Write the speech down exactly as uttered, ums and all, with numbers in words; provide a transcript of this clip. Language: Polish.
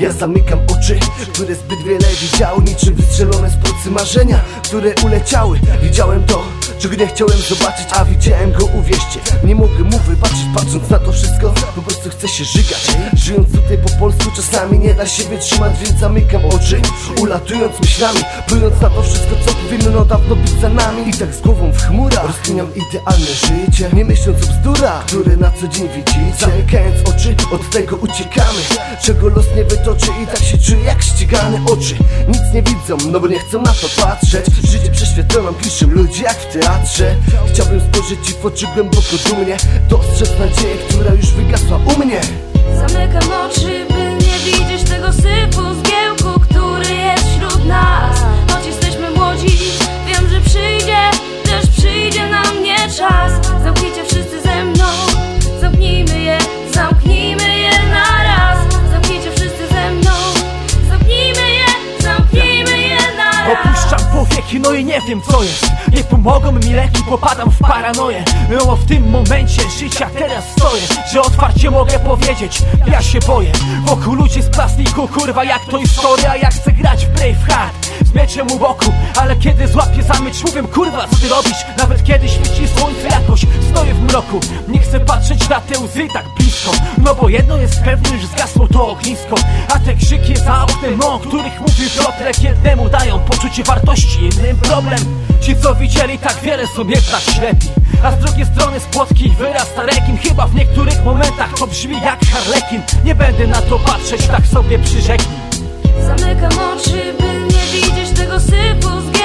Ja zamykam oczy, które zbyt wiele widziały, niczym wystrzelone z procy marzenia, które uleciały. Widziałem to, czego nie chciałem zobaczyć, a widziałem go, uwierzcie. Nie mogę mu wybaczyć, patrząc na to wszystko, po prostu chcę się żygać. Żyjąc tutaj po polsku czasami nie da się wytrzymać, więc zamykam oczy, ulatując myślami, plując na to wszystko, co powinno dawno być za nami. I tak z głową w chmurach rozkminiam idealne życie, nie myśląc o bzdurach, które na co dzień widzicie. Zamykając oczy, od tego uciekamy, czego los nie wytoczy, i tak się czuję jak ścigane oczy. Nic nie widzą, no bo nie chcą na to patrzeć. Życie prześwietloną piszą ludzie jak w teatrze. Chciałbym spojrzeć ci w oczy głęboko dumnie, dostrzec nadzieję, która już wygasła u mnie. Zamykam oczy, by nie widzieć tego syfu, zgiełku, który jest wśród nas. Choć jesteśmy młodzi, wiem, że przyjdzie, też przyjdzie na mnie czas. Zamknijcie wszyscy ze mną, zamknijmy je, zamknijmy je na raz. Zamknijcie wszyscy ze mną, zamknijmy je, zamknijmy je na raz. Opuszczam powieki, no i nie wiem co jest. Nie pomogą mi leki, popadam w paranoję. No w tym momencie życia teraz stoję, że otwarcie mogę powiedzieć, ja się boję. Wokół ludzie z plastiku, kurwa jak to historia. Jak chcę grać w Braveheart z mieczem u boku, ale kiedy złapię za miecz, mówię kurwa co ty robisz. Nawet kiedy świeci słońce, jakoś stoję w mroku. Nie chcę patrzeć na te łzy tak blisko, no bo jedno jest pewne, już zgasło to ognisko. A te krzyki za oknem, o których mówił Piotrek, jednemu dają poczucie wartości, innym problem. Ci co widzieli tak wiele są jednak ślepi, a z drugiej strony z płotki wyrasta rekin. Chyba w niektórych momentach to brzmi jak harlekin. Nie będę na to patrzeć, tak sobie przyrzeknij. Zamykam oczy, by nie widzieć tego syfu.